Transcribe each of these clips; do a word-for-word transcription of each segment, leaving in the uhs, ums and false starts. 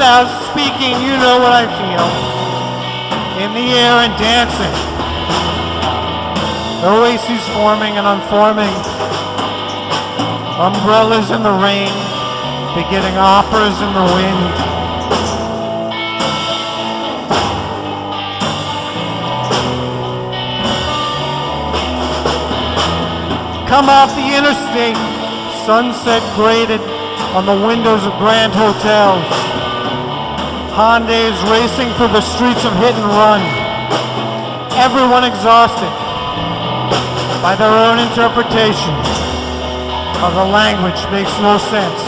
without speaking, you know what I feel. In the air and dancing. Oases forming and unforming. Umbrellas in the rain, beginning operas in the wind. Come off the interstate, sunset graded on the windows of grand hotels. Hyundais racing through the streets of hit and run. Everyone exhausted by their own interpretation of the language makes no sense.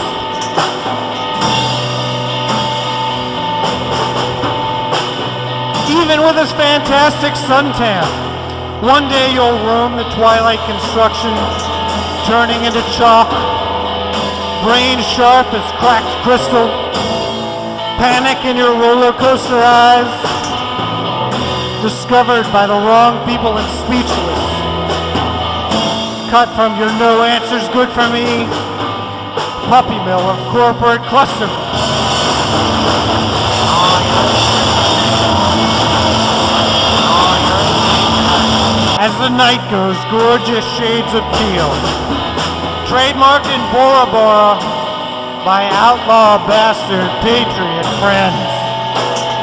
Even with this fantastic suntan, one day you'll roam the twilight construction, turning into chalk, brain sharp as cracked crystal, panic in your roller coaster eyes, discovered by the wrong people and speechless, cut from your no answers good for me, puppy mill of corporate cluster. As the night goes, gorgeous shades of teal, trademarked in Bora Bora by outlaw bastard patriot friends.